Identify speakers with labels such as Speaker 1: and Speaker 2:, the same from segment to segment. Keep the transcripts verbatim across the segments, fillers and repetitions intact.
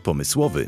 Speaker 1: pomysłowy.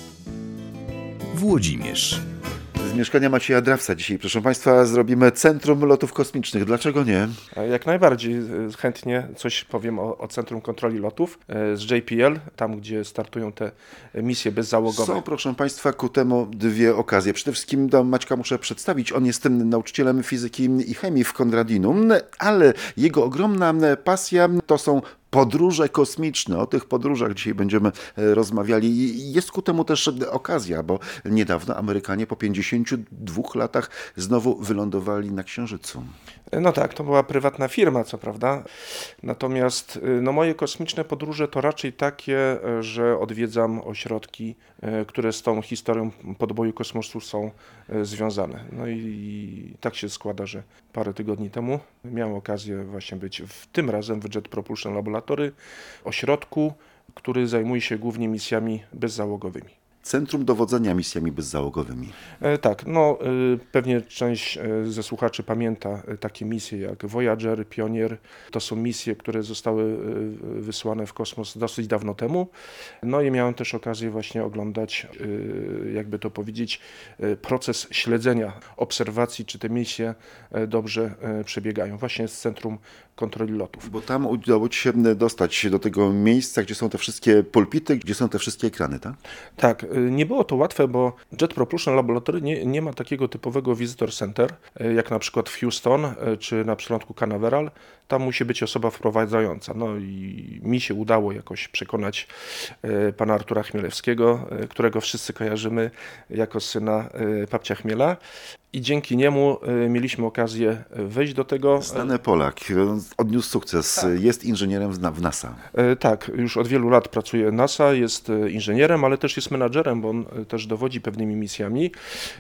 Speaker 1: Włodzimierz.
Speaker 2: Z mieszkania Macieja Drawca dzisiaj, proszę Państwa, zrobimy Centrum Lotów Kosmicznych. Dlaczego nie?
Speaker 3: Jak najbardziej chętnie coś powiem o, o Centrum Kontroli Lotów z J P L, tam gdzie startują te misje bezzałogowe.
Speaker 2: Są, proszę Państwa, ku temu dwie okazje. Przede wszystkim do Maćka muszę przedstawić. On jest tym nauczycielem fizyki i chemii w Konradinum, ale jego ogromna pasja to są podróże kosmiczne. O tych podróżach dzisiaj będziemy rozmawiali. Jest ku temu też okazja, bo niedawno Amerykanie po pięćdziesięciu dwóch latach znowu wylądowali na Księżycu.
Speaker 3: No tak, to była prywatna firma, co prawda. Natomiast no, moje kosmiczne podróże to raczej takie, że odwiedzam ośrodki, które z tą historią podboju kosmosu są związane. No i, i tak się składa, że parę tygodni temu miałem okazję właśnie być w tym razem w Jet Propulsion Laboratory, ośrodku, który zajmuje się głównie misjami bezzałogowymi.
Speaker 2: Centrum Dowodzenia Misjami Bezzałogowymi.
Speaker 3: E, tak, no e, pewnie część e, ze słuchaczy pamięta e, takie misje jak Voyager, Pionier. To są misje, które zostały e, wysłane w kosmos dosyć dawno temu. No i miałem też okazję właśnie oglądać, e, jakby to powiedzieć, e, proces śledzenia, obserwacji, czy te misje e, dobrze e, przebiegają. Właśnie z Centrum Kontroli Lotów.
Speaker 2: Bo tam udało Ci się dostać do tego miejsca, gdzie są te wszystkie pulpity, gdzie są te wszystkie ekrany, tak?
Speaker 3: Tak, nie było to łatwe, bo Jet Propulsion Laboratory nie, nie ma takiego typowego visitor center, jak na przykład w Houston, czy na przylądku Canaveral. Tam musi być osoba wprowadzająca. No i mi się udało jakoś przekonać pana Artura Chmielewskiego, którego wszyscy kojarzymy jako syna papcia Chmiela. I dzięki niemu mieliśmy okazję wejść do tego.
Speaker 2: Znany Polak, odniósł sukces, tak. Jest inżynierem w NASA.
Speaker 3: Tak, już od wielu lat pracuje w NASA, jest inżynierem, ale też jest menadżerem, bo on też dowodzi pewnymi misjami.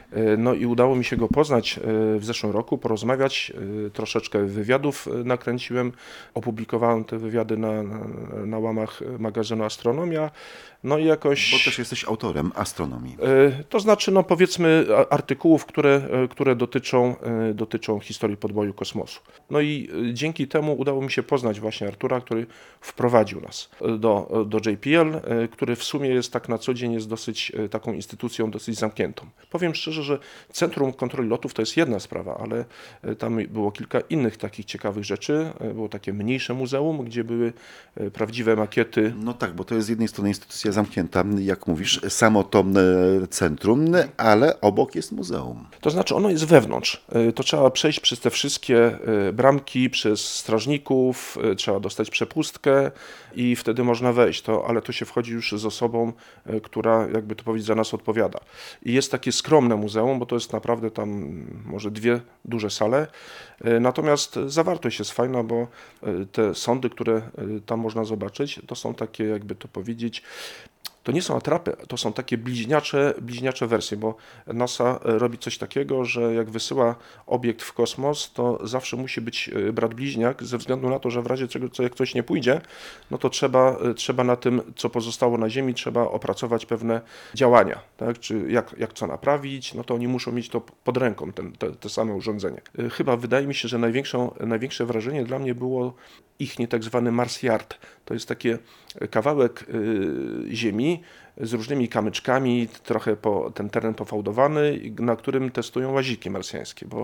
Speaker 3: No i udało mi się go poznać w zeszłym roku, porozmawiać, troszeczkę wywiadów nakręciłem, opublikowałem te wywiady na, na, na łamach magazynu Astronomia. No i jakoś...
Speaker 2: Bo też jesteś autorem astronomii.
Speaker 3: To znaczy, no powiedzmy, artykułów, które, które dotyczą, dotyczą historii podboju kosmosu. No i dzięki temu udało mi się poznać właśnie Artura, który wprowadził nas do, do J P L, który w sumie jest tak na co dzień jest dosyć taką instytucją dosyć zamkniętą. Powiem szczerze, że Centrum Kontroli Lotów to jest jedna sprawa, ale tam było kilka innych takich ciekawych rzeczy. Było takie mniejsze muzeum, gdzie były prawdziwe makiety.
Speaker 2: No tak, bo to jest z jednej strony instytucja zamknięta, jak mówisz, samo to centrum, ale obok jest muzeum.
Speaker 3: To znaczy ono jest wewnątrz. To trzeba przejść przez te wszystkie bramki, przez strażników, trzeba dostać przepustkę i wtedy można wejść. To, ale to się wchodzi już z osobą, która, jakby to powiedzieć, za nas odpowiada. I jest takie skromne muzeum, bo to jest naprawdę tam może dwie duże sale. Natomiast zawartość jest fajna, bo te sondy, które tam można zobaczyć, to są takie, jakby to powiedzieć, to nie są atrapy, to są takie bliźniacze, bliźniacze wersje, bo NASA robi coś takiego, że jak wysyła obiekt w kosmos, to zawsze musi być brat bliźniak, ze względu na to, że w razie czego, co jak coś nie pójdzie, no to trzeba, trzeba na tym, co pozostało na Ziemi, trzeba opracować pewne działania, tak? Czy jak, jak co naprawić, no to oni muszą mieć to pod ręką, ten, te, te same urządzenie. Chyba wydaje mi się, że największą, największe wrażenie dla mnie było ich nie tak zwany Mars Yard. To jest taki kawałek y, ziemi z różnymi kamyczkami, trochę po, ten teren pofałdowany, na którym testują łaziki marsjańskie, bo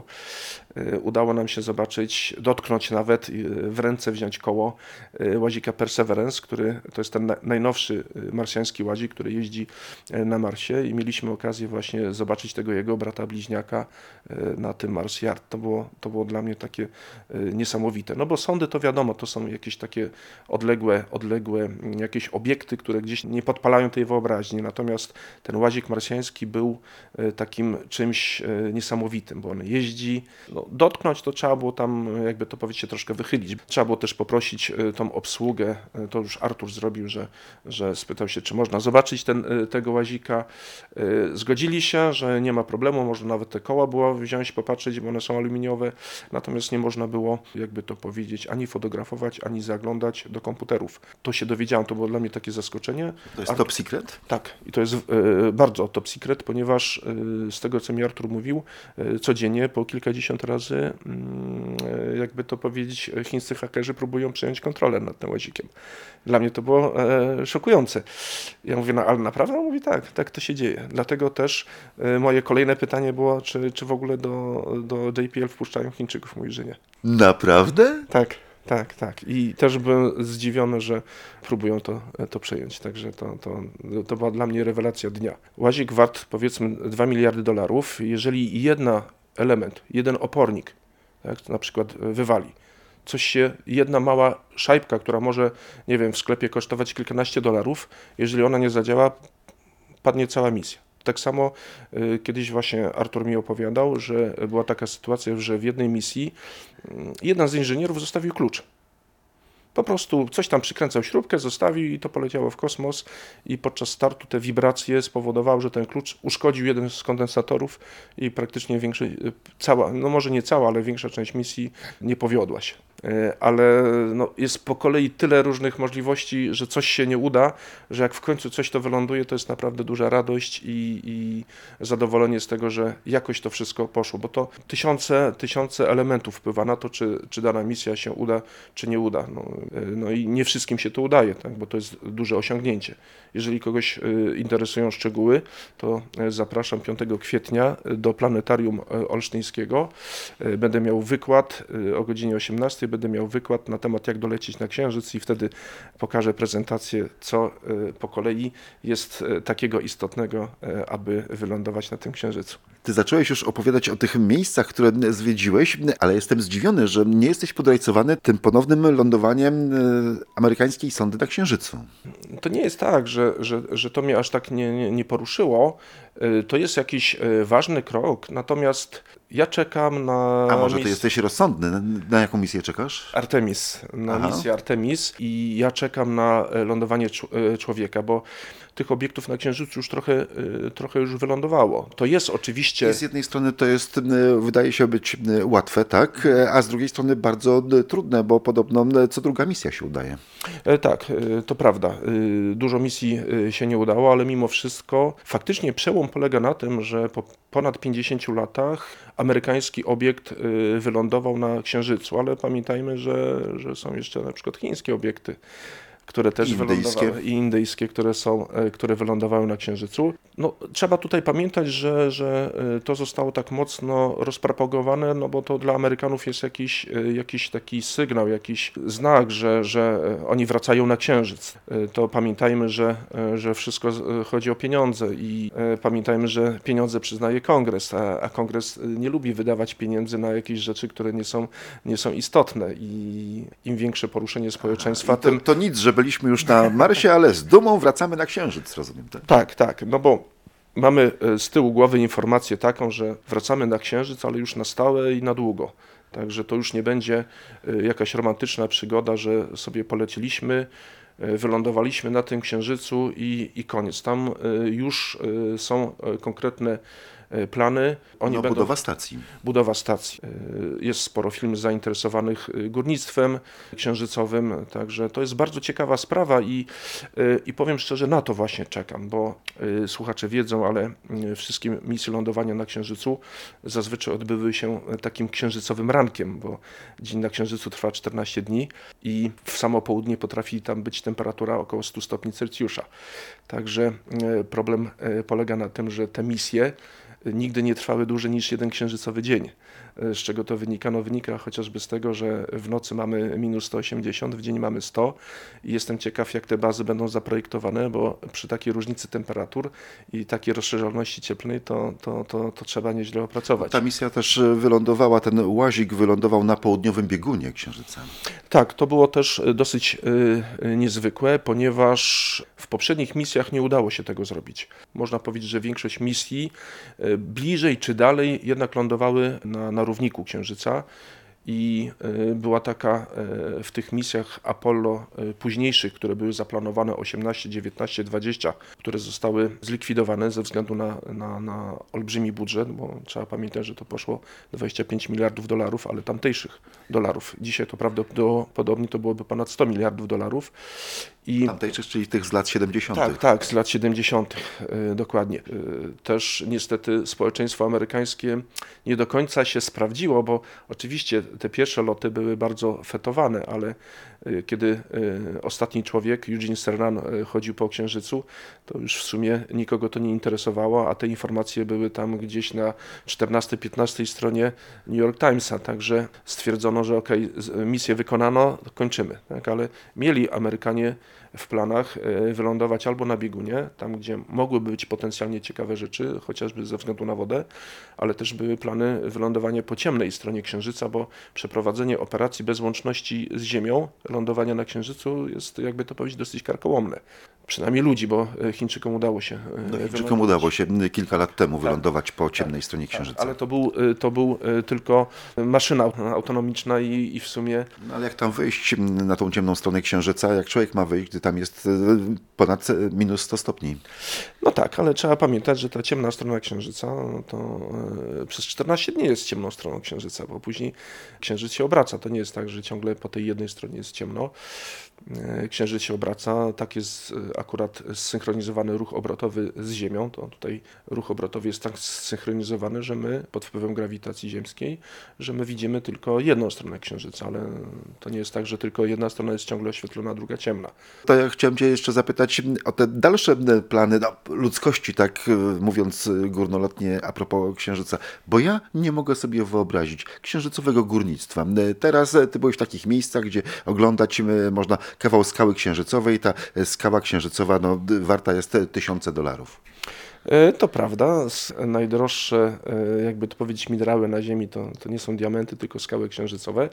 Speaker 3: y, udało nam się zobaczyć, dotknąć nawet, y, w ręce wziąć koło y, łazika Perseverance, który to jest ten na, najnowszy marsjański łazik, który jeździ y, na Marsie i mieliśmy okazję właśnie zobaczyć tego jego brata bliźniaka y, na tym Mars Yard. To było, to było dla mnie takie y, niesamowite. No bo sondy to wiadomo, to są jakieś takie odległe, odległe jakieś obiekty, które gdzieś nie podpalają tej wyobraźni. Natomiast ten łazik marsjański był takim czymś niesamowitym, bo on jeździ. No, dotknąć to trzeba było tam, jakby to powiedzieć, troszkę wychylić. Trzeba było też poprosić tą obsługę, to już Artur zrobił, że, że spytał się, czy można zobaczyć ten, tego łazika. Zgodzili się, że nie ma problemu, można nawet te koła było wziąć, popatrzeć, bo one są aluminiowe, natomiast nie można było, jakby to powiedzieć, ani fotografować, ani zaglądać do komputerów. To się dowiedziałem, to było dla mnie takie zaskoczenie.
Speaker 2: To jest top secret? secret?
Speaker 3: Tak, i to jest e, bardzo top secret, ponieważ e, z tego, co mi Artur mówił, e, codziennie po kilkadziesiąt razy, mm, e, jakby to powiedzieć, chińscy hakerzy próbują przejąć kontrolę nad tym łazikiem. Dla mnie to było e, szokujące. Ja mówię, no ale naprawdę? On mówi, tak, tak to się dzieje. Dlatego też e, moje kolejne pytanie było, czy, czy w ogóle do, do J P L wpuszczają Chińczyków? Mówi, że nie.
Speaker 2: Naprawdę?
Speaker 3: Tak. Tak, tak. I też byłem zdziwiony, że próbują to, to przejąć. Także to, to, to była dla mnie rewelacja dnia. Łazik wart powiedzmy dwa miliardy dolarów. Jeżeli jeden element, jeden opornik, tak, na przykład wywali, coś się, jedna mała szajbka, która może, nie wiem, w sklepie kosztować kilkanaście dolarów, jeżeli ona nie zadziała, padnie cała misja. Tak samo y, kiedyś właśnie Artur mi opowiadał, że była taka sytuacja, że w jednej misji y, jeden z inżynierów zostawił klucz. Po prostu coś tam przykręcał śrubkę, zostawił i to poleciało w kosmos i podczas startu te wibracje spowodowały, że ten klucz uszkodził jeden z kondensatorów i praktycznie większość, cała, no może nie cała, ale większa część misji nie powiodła się. Ale no jest po kolei tyle różnych możliwości, że coś się nie uda, że jak w końcu coś to wyląduje, to jest naprawdę duża radość i, i zadowolenie z tego, że jakoś to wszystko poszło, bo to tysiące, tysiące elementów wpływa na to, czy, czy dana misja się uda, czy nie uda. No, no i nie wszystkim się to udaje, tak, bo to jest duże osiągnięcie. Jeżeli kogoś interesują szczegóły, to zapraszam piątego kwietnia do Planetarium Olsztyńskiego. Będę miał wykład o godzinie osiemnastej. Będę miał wykład na temat, jak dolecieć na Księżyc i wtedy pokażę prezentację, co po kolei jest takiego istotnego, aby wylądować na tym Księżycu.
Speaker 2: Ty zacząłeś już opowiadać o tych miejscach, które zwiedziłeś, ale jestem zdziwiony, że nie jesteś podrajcowany tym ponownym lądowaniem amerykańskiej sondy na Księżycu.
Speaker 3: To nie jest tak, że, że, że to mnie aż tak nie, nie, nie poruszyło. To jest jakiś ważny krok, natomiast ja czekam na...
Speaker 2: A może ty
Speaker 3: mis...
Speaker 2: jesteś rozsądny? Na jaką misję czekasz?
Speaker 3: Artemis, na
Speaker 2: Aha.
Speaker 3: misję Artemis i ja czekam na lądowanie człowieka, bo tych obiektów na Księżycu już trochę, trochę już wylądowało. To jest oczywiście...
Speaker 2: Z jednej strony to jest, wydaje się być łatwe, tak, a z drugiej strony bardzo trudne, bo podobno co druga misja się udaje.
Speaker 3: Tak, to prawda. Dużo misji się nie udało, ale mimo wszystko faktycznie przełom polega na tym, że po ponad pięćdziesięciu latach amerykański obiekt wylądował na Księżycu, ale pamiętajmy, że, że są jeszcze na przykład chińskie obiekty, które też
Speaker 2: Indyjskie.
Speaker 3: wylądowały, i indyjskie, które są, które wylądowały na Księżycu. No, trzeba tutaj pamiętać, że, że to zostało tak mocno rozpropagowane, no bo to dla Amerykanów jest jakiś, jakiś taki sygnał, jakiś znak, że, że oni wracają na Księżyc. To pamiętajmy, że, że wszystko chodzi o pieniądze i pamiętajmy, że pieniądze przyznaje Kongres, a, a Kongres nie lubi wydawać pieniędzy na jakieś rzeczy, które nie są, nie są istotne i im większe poruszenie społeczeństwa,
Speaker 2: To,
Speaker 3: tym...
Speaker 2: to nic, że byliśmy już na Marsie, ale z dumą wracamy na Księżyc, rozumiem, tak?
Speaker 3: Tak, tak, no bo mamy z tyłu głowy informację taką, że wracamy na Księżyc, ale już na stałe i na długo. Także to już nie będzie jakaś romantyczna przygoda, że sobie poleciliśmy, wylądowaliśmy na tym Księżycu i, i koniec. Tam już są konkretne plany. Oni
Speaker 2: No,
Speaker 3: będą...
Speaker 2: budowa stacji.
Speaker 3: Budowa stacji. Jest sporo firm zainteresowanych górnictwem księżycowym, także to jest bardzo ciekawa sprawa i, i powiem szczerze, na to właśnie czekam, bo słuchacze wiedzą, ale wszystkie misje lądowania na Księżycu zazwyczaj odbyły się takim księżycowym rankiem, bo dzień na Księżycu trwa czternaście dni i w samo południe potrafi tam być temperatura około stu stopni Celsjusza. Także problem polega na tym, że te misje nigdy nie trwały dłużej niż jeden księżycowy dzień. Z czego to wynika? No wynika chociażby z tego, że w nocy mamy minus sto osiemdziesiąt, w dzień mamy sto i jestem ciekaw, jak te bazy będą zaprojektowane, bo przy takiej różnicy temperatur i takiej rozszerzalności cieplnej to, to, to, to trzeba nieźle opracować.
Speaker 2: Ta misja też wylądowała, ten łazik wylądował na południowym biegunie Księżyca.
Speaker 3: Tak, to było też dosyć y, niezwykłe, ponieważ w poprzednich misjach nie udało się tego zrobić. Można powiedzieć, że większość misji y, bliżej czy dalej jednak lądowały na, na równiku Księżyca i była taka w tych misjach Apollo późniejszych, które były zaplanowane osiemnaście, dziewiętnaście, dwadzieścia, które zostały zlikwidowane ze względu na, na, na olbrzymi budżet, bo trzeba pamiętać, że to poszło dwadzieścia pięć miliardów dolarów, ale tamtejszych dolarów. Dzisiaj to prawdopodobnie to byłoby ponad sto miliardów dolarów. I
Speaker 2: tamtejszych, czyli tych z lat siedemdziesiątych.
Speaker 3: Tak, tak, z lat siedemdziesiątych, yy, dokładnie. Yy, też niestety społeczeństwo amerykańskie nie do końca się sprawdziło, bo oczywiście te pierwsze loty były bardzo fetowane, ale yy, kiedy yy, ostatni człowiek, Eugene Cernan, yy, chodził po Księżycu, to już w sumie nikogo to nie interesowało, a te informacje były tam gdzieś na czternastej, piętnastej stronie New York Timesa, także stwierdzono, że okej, okay, misję wykonano, kończymy, tak? Ale mieli Amerykanie w planach wylądować albo na biegunie, tam gdzie mogłyby być potencjalnie ciekawe rzeczy, chociażby ze względu na wodę, ale też były plany wylądowania po ciemnej stronie Księżyca, bo przeprowadzenie operacji bez łączności z Ziemią, lądowania na Księżycu jest, jakby to powiedzieć, dosyć karkołomne. Przynajmniej ludzi, bo Chińczykom udało się
Speaker 2: no, Chińczykom udało się kilka lat temu wylądować tak, po ciemnej tak, stronie Księżyca.
Speaker 3: Tak, ale to był, to był tylko maszyna autonomiczna i, i w sumie...
Speaker 2: No, ale jak tam wyjść na tą ciemną stronę Księżyca, jak człowiek ma wyjść, gdy tam jest ponad minus sto stopni?
Speaker 3: No tak, ale trzeba pamiętać, że ta ciemna strona Księżyca no to przez czternaście dni jest ciemną stroną Księżyca, bo później Księżyc się obraca. To nie jest tak, że ciągle po tej jednej stronie jest ciemno. Księżyc się obraca, tak jest akurat zsynchronizowany ruch obrotowy z Ziemią. To tutaj ruch obrotowy jest tak zsynchronizowany, że my pod wpływem grawitacji ziemskiej, że my widzimy tylko jedną stronę Księżyca, ale to nie jest tak, że tylko jedna strona jest ciągle oświetlona, druga ciemna.
Speaker 2: To ja chciałem Cię jeszcze zapytać o te dalsze plany no, ludzkości, tak mówiąc górnolotnie a propos Księżyca, bo ja nie mogę sobie wyobrazić księżycowego górnictwa. Teraz Ty byłeś w takich miejscach, gdzie oglądać można kawał skały księżycowej, ta skała księżycowa no, warta jest tysiące dolarów.
Speaker 3: To prawda, najdroższe, jakby to powiedzieć, minerały na Ziemi to, to nie są diamenty, tylko skały księżycowe.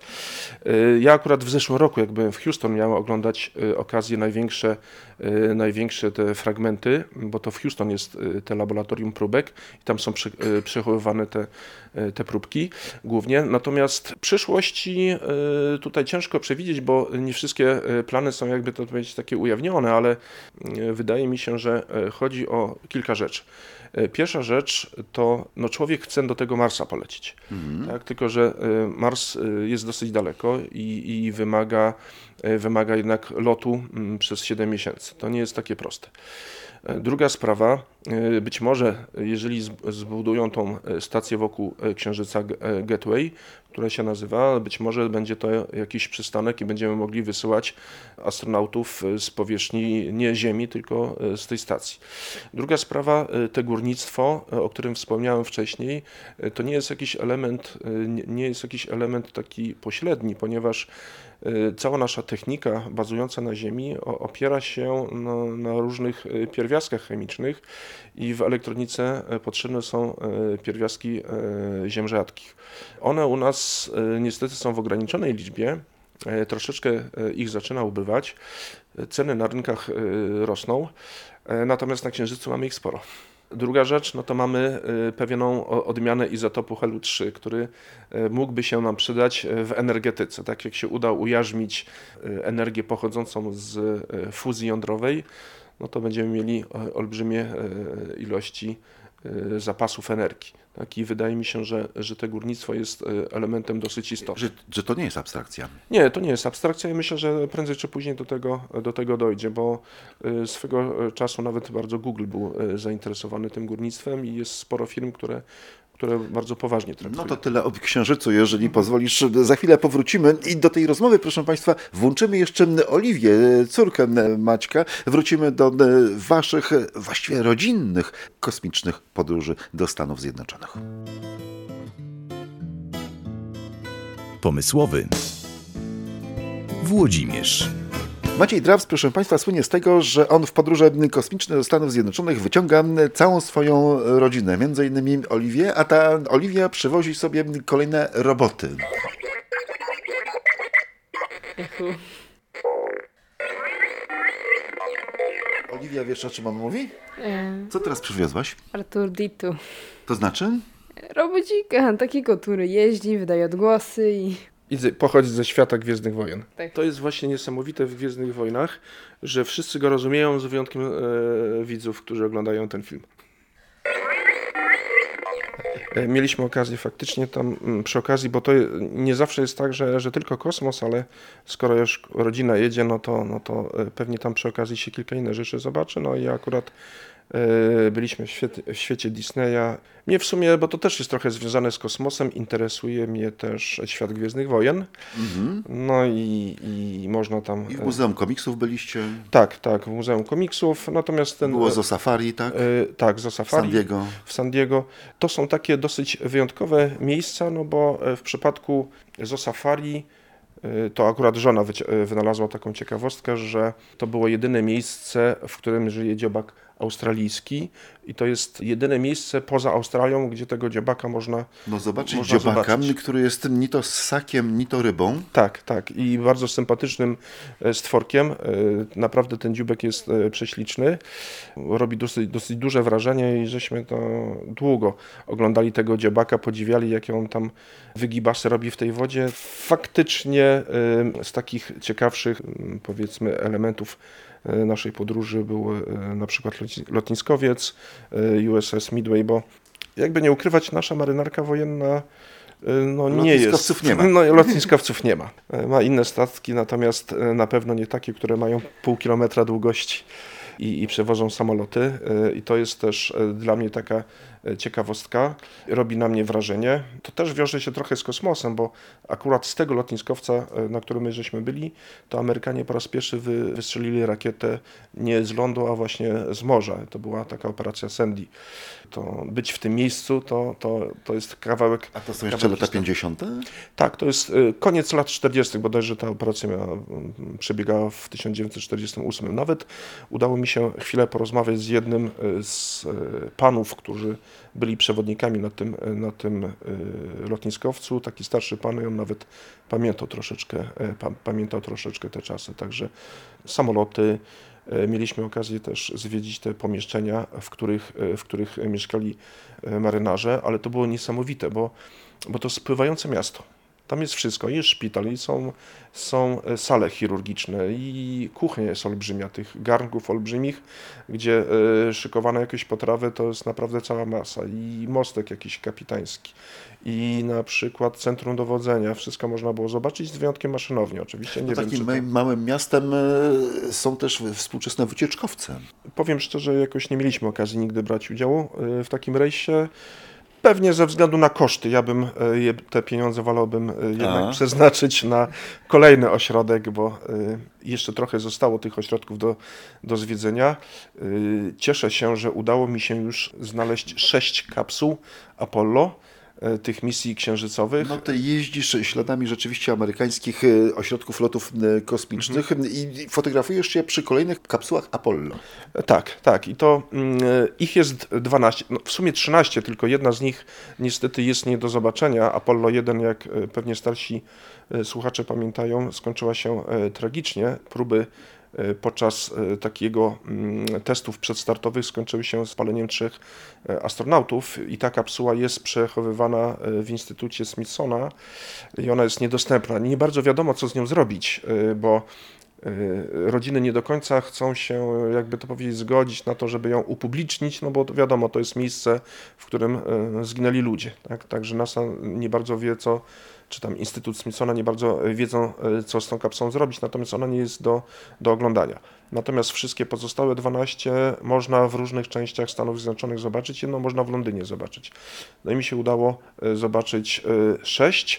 Speaker 3: Ja akurat w zeszłym roku, jak byłem w Houston, miałem oglądać okazję największe, największe te fragmenty, bo to w Houston jest te laboratorium próbek i tam są przechowywane te, te próbki głównie. Natomiast w przyszłości tutaj ciężko przewidzieć, bo nie wszystkie plany są, jakby to powiedzieć, takie ujawnione, ale wydaje mi się, że chodzi o kilka rzeczy. Pierwsza rzecz to no człowiek chce do tego Marsa polecieć, mhm. tak? Tylko że Mars jest dosyć daleko i, i wymaga, wymaga jednak lotu przez siedem miesięcy. To nie jest takie proste. Druga sprawa, być może jeżeli zbudują tą stację wokół Księżyca Gateway, która się nazywa, być może będzie to jakiś przystanek i będziemy mogli wysyłać astronautów z powierzchni nie Ziemi, tylko z tej stacji. Druga sprawa, te górnictwo, o którym wspomniałem wcześniej, to nie jest jakiś element, nie jest jakiś element taki pośredni, ponieważ cała nasza technika bazująca na Ziemi opiera się na, na różnych pierwiastkach chemicznych i w elektronice potrzebne są pierwiastki ziem rzadkich. One u nas niestety są w ograniczonej liczbie, troszeczkę ich zaczyna ubywać, ceny na rynkach rosną, natomiast na Księżycu mamy ich sporo. Druga rzecz, no to mamy pewną odmianę izotopu helu trzy, który mógłby się nam przydać w energetyce. Tak jak się uda ujarzmić energię pochodzącą z fuzji jądrowej, no to będziemy mieli olbrzymie ilości zapasów energii. Tak? I wydaje mi się, że, że to górnictwo jest elementem dosyć istotnym.
Speaker 2: Że, że to nie jest abstrakcja.
Speaker 3: Nie, to nie jest abstrakcja i myślę, że prędzej czy później do tego, do tego dojdzie, bo swego czasu nawet bardzo Google był zainteresowany tym górnictwem i jest sporo firm, które które bardzo poważnie traktują.
Speaker 2: No to tyle o Księżycu, jeżeli pozwolisz. Za chwilę powrócimy i do tej rozmowy, proszę Państwa, włączymy jeszcze Oliwię, córkę Maćka. Wrócimy do Waszych właściwie rodzinnych kosmicznych podróży do Stanów Zjednoczonych.
Speaker 1: Pomysłowy Włodzimierz.
Speaker 2: Maciej Draps, proszę Państwa, słynie z tego, że on w podróże kosmiczne do Stanów Zjednoczonych wyciąga całą swoją rodzinę, między innymi Oliwię, a ta Oliwia przywozi sobie kolejne roboty. Oliwia, wiesz, o czym on mówi?
Speaker 4: Nie.
Speaker 2: Co teraz przywiozłaś?
Speaker 4: Artur Ditu.
Speaker 2: To znaczy?
Speaker 4: Robocika, takiego, który jeździ, wydaje odgłosy i...
Speaker 3: I z- pochodzi ze świata Gwiezdnych Wojen.
Speaker 1: Tak.
Speaker 3: To jest właśnie niesamowite w Gwiezdnych Wojnach, że wszyscy go rozumieją z wyjątkiem e, widzów, którzy oglądają ten film. E, Mieliśmy okazję faktycznie tam mm, przy okazji, bo to nie zawsze jest tak, że, że tylko kosmos, ale skoro już rodzina jedzie, no to, no to e, pewnie tam przy okazji się kilka innych rzeczy zobaczy. No i akurat e, byliśmy w świecie, w świecie Disneya. Mnie w sumie, bo to też jest trochę związane z kosmosem, interesuje mnie też świat Gwiezdnych Wojen.
Speaker 2: Mhm.
Speaker 3: No i, i można tam...
Speaker 2: I w
Speaker 3: e,
Speaker 2: Muzeum Komiksów byliście,
Speaker 3: Tak, tak, w Muzeum Komiksów, natomiast ten...
Speaker 2: było Zo Safari, tak?
Speaker 3: e, tak, Zo
Speaker 2: W
Speaker 3: Safari.
Speaker 2: San Diego.
Speaker 3: W San Diego. To są takie dosyć wyjątkowe miejsca, no bo w przypadku Zo Safari y, to akurat żona wyci- y, wynalazła taką ciekawostkę, że to było jedyne miejsce, w którym żyje dziobak australijski i to jest jedyne miejsce poza Australią, gdzie tego dziobaka można...
Speaker 2: No zobaczyć
Speaker 3: Można
Speaker 2: dziobaka,
Speaker 3: zobaczyć.
Speaker 2: który jest ni to ssakiem, ni to rybą.
Speaker 3: Tak, tak. I bardzo sympatycznym e, stworkiem. E, Naprawdę ten dzióbek jest e, prześliczny. Robi dosyć, dosyć duże wrażenie i żeśmy to długo oglądali tego dziobaka, podziwiali, jakie on tam wygibasy robi w tej wodzie. Faktycznie e, z takich ciekawszych, m, powiedzmy, elementów e, naszej podróży był e, na przykład loci- lotniskowiec e, U S S Midway, bo jakby nie ukrywać, nasza marynarka wojenna no nie jest.
Speaker 2: Lotniskowców nie ma.
Speaker 3: No, lotniskowców nie ma. Ma inne statki, natomiast na pewno nie takie, które mają pół kilometra długości i, i przewożą samoloty. I to jest też dla mnie taka ciekawostka. Robi na mnie wrażenie. To też wiąże się trochę z kosmosem, bo akurat z tego lotniskowca, na którym my żeśmy byli, to Amerykanie po raz pierwszy wy, wystrzelili rakietę nie z lądu, a właśnie z morza. To była taka operacja Sandy. To być w tym miejscu, to, to, to jest kawałek...
Speaker 2: A to są jeszcze
Speaker 3: kawałek
Speaker 2: lata
Speaker 3: historii.
Speaker 2: pięćdziesiąte?
Speaker 3: Tak, to jest y, koniec lat czterdziestych, bodajże ta operacja miała, mm, przebiegała w tysiąc dziewięćset czterdziestym ósmym. Nawet udało mi się chwilę porozmawiać z jednym y, z y, panów, którzy byli przewodnikami na tym, y, na tym y, lotniskowcu. Taki starszy pan i on nawet pamiętał troszeczkę, y, pa, pamiętał troszeczkę te czasy. Także samoloty. y, Mieliśmy okazję też zwiedzić te pomieszczenia, w których, y, w których mieszkali y, marynarze, ale to było niesamowite, bo bo to spływające miasto. Tam jest wszystko, jest szpital, i są, są sale chirurgiczne i kuchnia jest olbrzymia, tych garnków olbrzymich, gdzie y, szykowane jakieś potrawy to jest naprawdę cała masa i mostek jakiś kapitański i na przykład centrum dowodzenia, wszystko można było zobaczyć z wyjątkiem maszynowni oczywiście. Nie
Speaker 2: No
Speaker 3: wiem,
Speaker 2: takim
Speaker 3: czy to...
Speaker 2: małym, małym miastem e, są też współczesne wycieczkowce.
Speaker 3: Powiem szczerze, jakoś nie mieliśmy okazji nigdy brać udziału y, w takim rejsie. Pewnie ze względu na koszty. Ja bym e, je, te pieniądze wolałbym e, jednak
Speaker 2: A.
Speaker 3: przeznaczyć na kolejny ośrodek, bo e, jeszcze trochę zostało tych ośrodków do, do zwiedzenia. E, Cieszę się, że udało mi się już znaleźć sześć kapsuł Apollo, e, tych misji księżycowych.
Speaker 2: No ty jeździsz śladami rzeczywiście amerykańskich e, ośrodków lotów e, kosmicznych i fotografujesz się przy kolejnych kapsułach Apollo.
Speaker 3: Tak, tak. I to mm, ich jest dwanaście, no w sumie trzynaście, tylko jedna z nich niestety jest nie do zobaczenia. Apollo jeden, jak e, pewnie starsi e, słuchacze pamiętają, skończyła się e, tragicznie. Próby e, podczas e, takiego mm, testów przedstartowych skończyły się spaleniem trzech e, astronautów i ta kapsuła jest przechowywana e, w Instytucie Smithsona i ona jest niedostępna. Nie bardzo wiadomo, co z nią zrobić, e, bo rodziny nie do końca chcą się, jakby to powiedzieć, zgodzić na to, żeby ją upublicznić, no bo wiadomo, to jest miejsce, w którym zginęli ludzie. Tak? Także NASA nie bardzo wie, co, czy tam Instytut Smithsona nie bardzo wiedzą, co z tą kapsułą zrobić, natomiast ona nie jest do, do oglądania. Natomiast wszystkie pozostałe dwanaście można w różnych częściach Stanów Zjednoczonych zobaczyć, jedną można w Londynie zobaczyć. No i mi się udało zobaczyć sześć.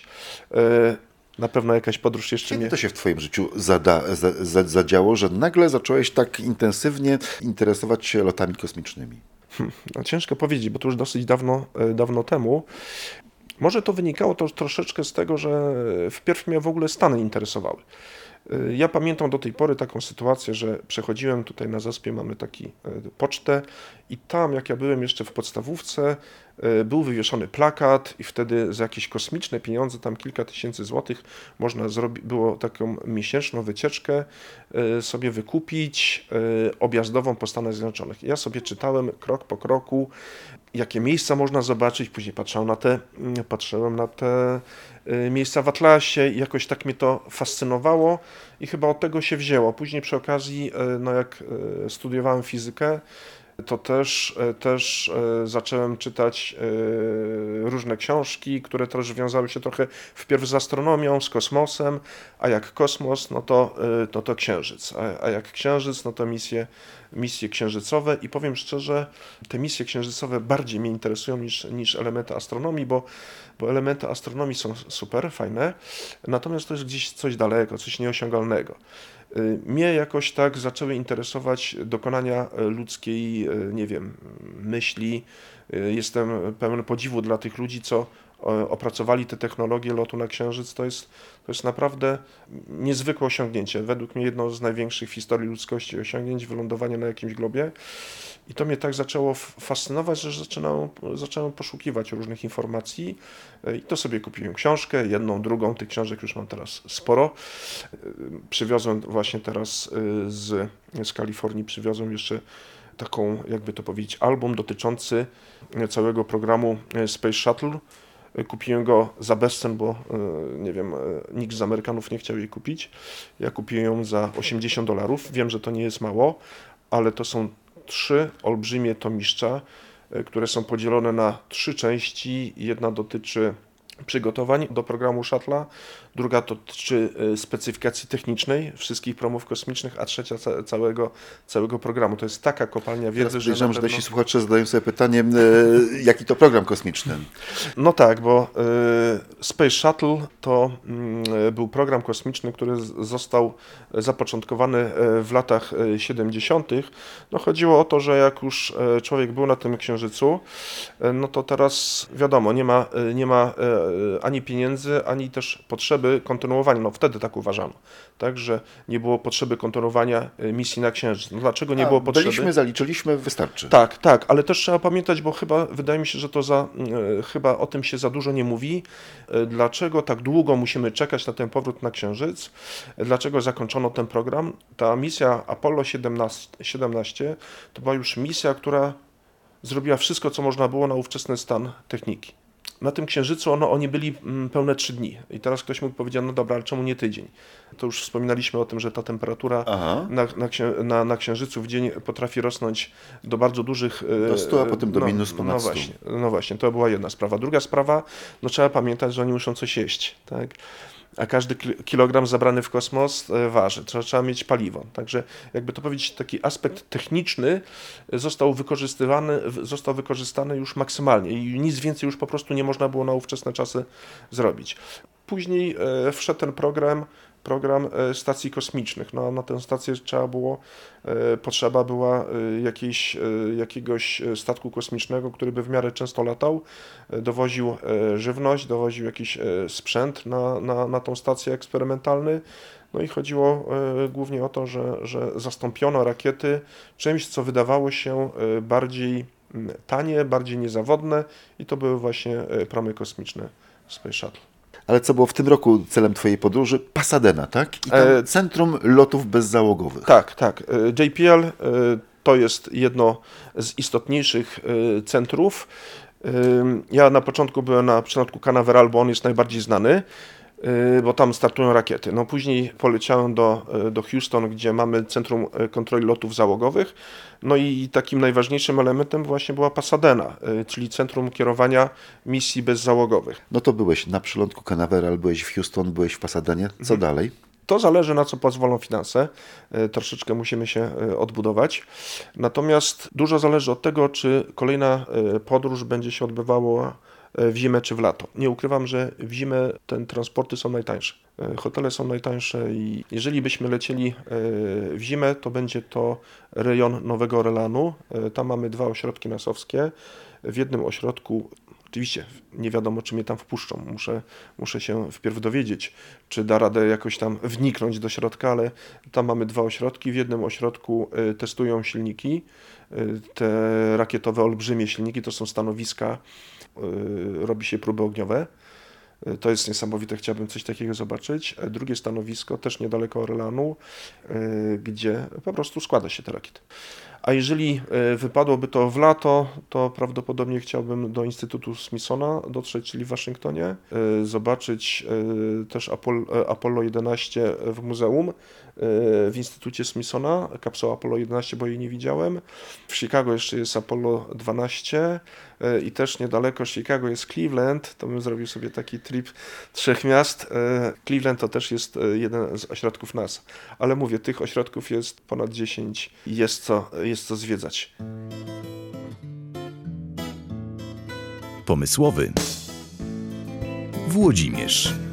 Speaker 3: Na pewno jakaś podróż jeszcze
Speaker 2: Kiedy
Speaker 3: mnie...
Speaker 2: to się w twoim życiu zada, za, za, zadziało, że nagle zacząłeś tak intensywnie interesować się lotami kosmicznymi?
Speaker 3: Hmm, no ciężko powiedzieć, bo to już dosyć dawno, dawno temu. Może to wynikało to troszeczkę z tego, że wpierw mnie w ogóle Stany interesowały. Ja pamiętam do tej pory taką sytuację, że przechodziłem tutaj na Zaspie, mamy taki pocztę i tam, jak ja byłem jeszcze w podstawówce, był wywieszony plakat i wtedy za jakieś kosmiczne pieniądze, tam kilka tysięcy złotych, można zrobić, było taką miesięczną wycieczkę sobie wykupić objazdową po Stanach Zjednoczonych. Ja sobie czytałem krok po kroku, jakie miejsca można zobaczyć, później patrzyłem na te, patrzyłem na te miejsca w atlasie i jakoś tak mnie to fascynowało i chyba od tego się wzięło. Później przy okazji, no jak studiowałem fizykę, to też, też zacząłem czytać różne książki, które też wiązały się trochę wpierw z astronomią, z kosmosem, a jak kosmos, no to, no to księżyc, a, a jak księżyc, no to misje, misje księżycowe i powiem szczerze, te misje księżycowe bardziej mnie interesują niż, niż elementy astronomii, bo, bo elementy astronomii są super, fajne, natomiast to jest gdzieś coś daleko, coś nieosiągalnego. Mnie jakoś tak zaczęły interesować dokonania ludzkiej, nie wiem, myśli. Jestem pełen podziwu dla tych ludzi, co opracowali te technologie lotu na Księżyc. To jest, to jest naprawdę niezwykłe osiągnięcie. Według mnie jedno z największych w historii ludzkości osiągnięć, wylądowanie na jakimś globie. I to mnie tak zaczęło fascynować, że zaczynałem, zacząłem poszukiwać różnych informacji i to sobie kupiłem książkę, jedną, drugą, tych książek już mam teraz sporo. Przywiozłem właśnie teraz z, z Kalifornii, przywiozłem jeszcze taką, jakby to powiedzieć, album dotyczący całego programu Space Shuttle. Kupiłem go za bezcen, bo nie wiem, nikt z Amerykanów nie chciał jej kupić. Ja kupiłem ją za osiemdziesiąt dolarów. Wiem, że to nie jest mało, ale to są trzy olbrzymie tomiszcza, które są podzielone na trzy części. Jedna dotyczy przygotowań do programu Shuttle'a, druga dotyczy specyfikacji technicznej wszystkich promów kosmicznych, a trzecia ca całego, całego programu. To jest taka kopalnia wiedzy, że...
Speaker 2: Podejrzewam, że nasi słuchacze zadają sobie pytanie, e, jaki to program kosmiczny?
Speaker 3: No tak, bo y, Space Shuttle to y, był program kosmiczny, który z, został zapoczątkowany w latach siedemdziesiątych. No chodziło o to, że jak już człowiek był na tym Księżycu, no to teraz wiadomo, nie ma, nie ma ani pieniędzy, ani też potrzeby kontynuowania. No wtedy tak uważano, tak, że nie było potrzeby kontynuowania misji na Księżyc. No dlaczego nie
Speaker 2: A,
Speaker 3: było potrzeby?
Speaker 2: Byliśmy, zaliczyliśmy, wystarczy.
Speaker 3: Tak, tak, ale też trzeba pamiętać, bo chyba, wydaje mi się, że to za, chyba o tym się za dużo nie mówi. Dlaczego tak długo musimy czekać na ten powrót na Księżyc? Dlaczego zakończono ten program? Ta misja Apollo siedemnaście to była już misja, która zrobiła wszystko, co można było na ówczesny stan techniki. Na tym Księżycu ono, oni byli pełne trzy dni. I teraz ktoś mógł powiedzieć, no dobra, ale czemu nie tydzień? To już wspominaliśmy o tym, że ta temperatura na, na, księ, na, na Księżycu w dzień potrafi rosnąć do bardzo dużych...
Speaker 2: Do stu, a potem do
Speaker 3: no,
Speaker 2: minus ponad
Speaker 3: no
Speaker 2: stu.
Speaker 3: właśnie, no właśnie, to była jedna sprawa. Druga sprawa, no trzeba pamiętać, że oni muszą coś jeść, tak? A każdy kilogram zabrany w kosmos waży. Trzeba, trzeba mieć paliwo. Także jakby to powiedzieć, taki aspekt techniczny został wykorzystywany, został wykorzystany już maksymalnie i nic więcej już po prostu nie można było na ówczesne czasy zrobić. Później wszedł ten program, program stacji kosmicznych. No, na tę stację trzeba było, potrzeba była jakiejś, jakiegoś statku kosmicznego, który by w miarę często latał, dowoził żywność, dowoził jakiś sprzęt na, na, na tą stację eksperymentalny. No i chodziło głównie o to, że, że zastąpiono rakiety czymś, co wydawało się bardziej tanie, bardziej niezawodne i to były właśnie promy kosmiczne Space Shuttle.
Speaker 2: Ale co było w tym roku celem twojej podróży? Pasadena, tak? I tam
Speaker 3: E...
Speaker 2: Centrum Lotów Bezzałogowych.
Speaker 3: Tak, tak. J P L to jest jedno z istotniejszych centrów. Ja na początku byłem na przystanku Canaveral, bo on jest najbardziej znany, bo tam startują rakiety. No później poleciałem do, do Houston, gdzie mamy Centrum Kontroli Lotów Załogowych. No i takim najważniejszym elementem właśnie była Pasadena, czyli Centrum Kierowania Misji Bezzałogowych.
Speaker 2: No to byłeś na przylądku Canaveral, byłeś w Houston, byłeś w Pasadenie. Co mhm. dalej?
Speaker 3: To zależy, na co pozwolą finanse. Troszeczkę musimy się odbudować. Natomiast dużo zależy od tego, czy kolejna podróż będzie się odbywała w zimę czy w lato. Nie ukrywam, że w zimę te transporty są najtańsze. Hotele są najtańsze i jeżeli byśmy lecieli w zimę, to będzie to rejon Nowego Orleanu. Tam mamy dwa ośrodki nasowskie. W jednym ośrodku Oczywiście nie wiadomo, czy mnie tam wpuszczą. Muszę, muszę się wpierw dowiedzieć, czy da radę jakoś tam wniknąć do środka, ale tam mamy dwa ośrodki. W jednym ośrodku testują silniki. Te rakietowe, olbrzymie silniki to są stanowiska, robi się próby ogniowe. To jest niesamowite, chciałbym coś takiego zobaczyć. Drugie stanowisko, też niedaleko Orlanu, gdzie po prostu składa się te rakiety. A jeżeli wypadłoby to w lato, to prawdopodobnie chciałbym do Instytutu Smithsona dotrzeć, czyli w Waszyngtonie, zobaczyć też Apollo jedenaście w muzeum, w Instytucie Smithsona, kapsuła Apollo jedenaście, bo jej nie widziałem. W Chicago jeszcze jest Apollo dwanaście i też niedaleko Chicago jest Cleveland, to bym zrobił sobie taki trip trzech miast. Cleveland to też jest jeden z ośrodków NASA, ale mówię, tych ośrodków jest ponad dziesięć i jest co, jest co zwiedzać.
Speaker 1: Pomysłowy Włodzimierz.